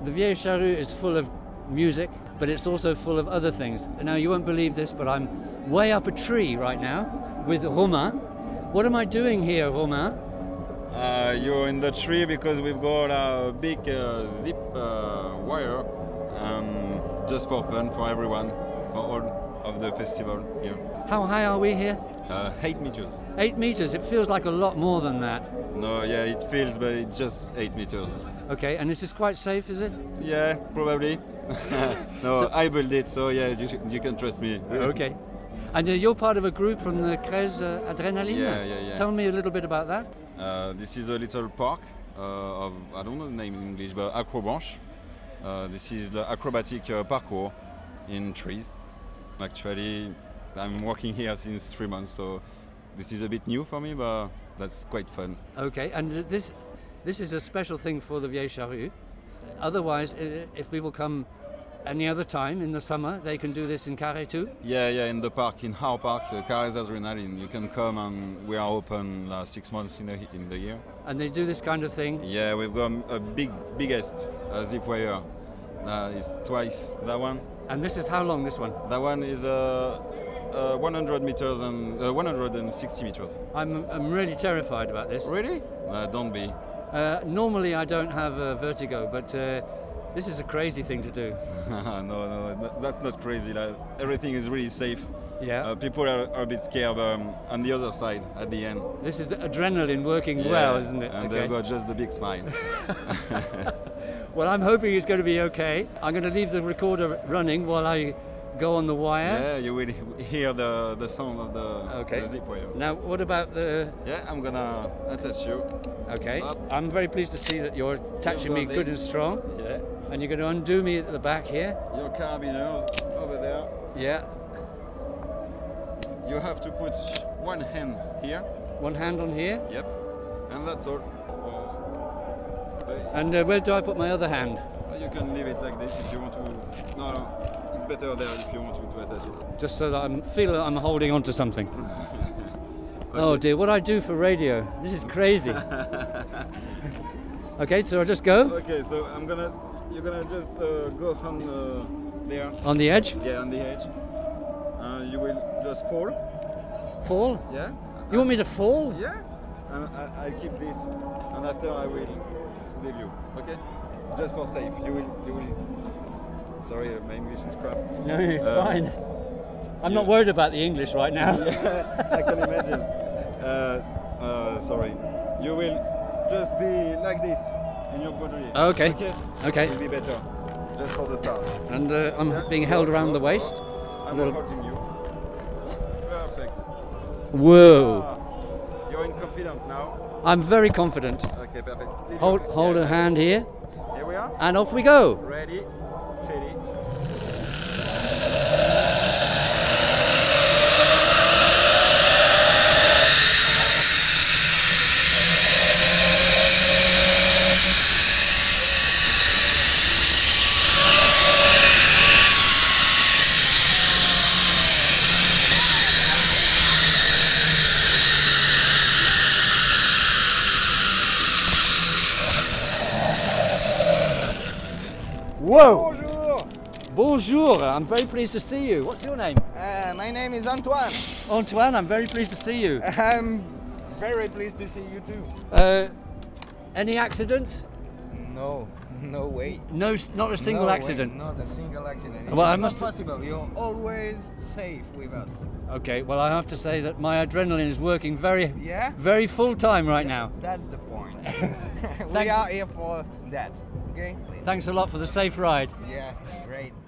The Vieille Charrue is full of music, but it's also full of other things. Now, you won't believe this, but I'm way up a tree right now with Romain. What am I doing here, Romain? You're in the tree because we've got a big zip wire, just for fun, for everyone, for all of the festival here. How high are we here? 8 meters. 8 meters. It feels like a lot more than that. No, yeah, it feels, but it's just 8 meters. Okay, and this is quite safe, is it? Yeah, probably. No, So- I built it, so yeah, you can trust me. Okay. And you're part of a group from the Crèze Adrenaline? Yeah. Tell me a little bit about that. This is a little park of, I don't know the name in English, but Acrobranche. This is the acrobatic parkour in trees. Actually, I'm working here since 3 months, so this is a bit new for me, but that's quite fun. Okay, and this is a special thing for the Vieille Charrue. Otherwise, if people come any other time in the summer, they can do this in Carré too? Yeah, in the park, in our park, the Crèze Adrenaline. You can come, and we are open 6 months in the year. And they do this kind of thing? Yeah, we've got a biggest zip wire. It's twice that one. And this is how long, this one? That one is 100 meters and 160 meters. I'm really terrified about this. Really? Don't be. Normally I don't have vertigo, but this is a crazy thing to do. No, that's not crazy. Like, everything is really safe. Yeah. People are a bit scared, but on the other side, at the end. This is the adrenaline working Yeah, well, isn't it? And they've got just the big smile. Well, I'm hoping it's going to be okay. I'm going to leave the recorder running while I go on the wire. Yeah, you will hear the sound of the zip wire. Now, what about the... Yeah, I'm gonna attach you. Okay. Up. I'm very pleased to see that you're attaching me You've got good and this. strong. Yeah. And you're going to undo me at the back here. Your carabiners over there. Yeah. You have to put one hand here. One hand on here. Yep. And that's all. And where do I put my other hand? You can leave it like this if you want to. No, it's better there if you want to attach it. Just so that I feel that I'm holding on to something. Oh dear, what I do for radio. This is crazy. Okay, so I'll just go Okay, so you're gonna just go on there. on the edge. Yeah, on the edge. You will just fall. Fall? Yeah. You want me to fall? Yeah. And I'll keep this, and after I will leave you. Okay. Just for safe. You will. Sorry, my English is crap. No, it's fine. I'm not worried about the English right now. Yeah, I can imagine. Sorry. You will just be like this in your body. Okay. Okay. It will be better. Just for the start. And I'm being held around the waist. I'm Little- holding you. Perfect. Whoa. You're in confidence now. I'm very confident. Okay, perfect. Leave Hold your- a hand here, Here we are. and off we go. Ready, steady. Whoa! Bonjour! Bonjour, I'm very pleased to see you. What's your name? My name is Antoine. Antoine, I'm very pleased to see you. I'm very pleased to see you too. Any accidents? No way. No, not a single No way, accident. not a single accident. Well, I It's must- not possible. You're always safe with us. Okay, well, I have to say that my adrenaline is working very, Yeah? very full time right now. That's the point. we Thanks. are here for that. Okay? Thanks a lot for the safe ride. Yeah, great.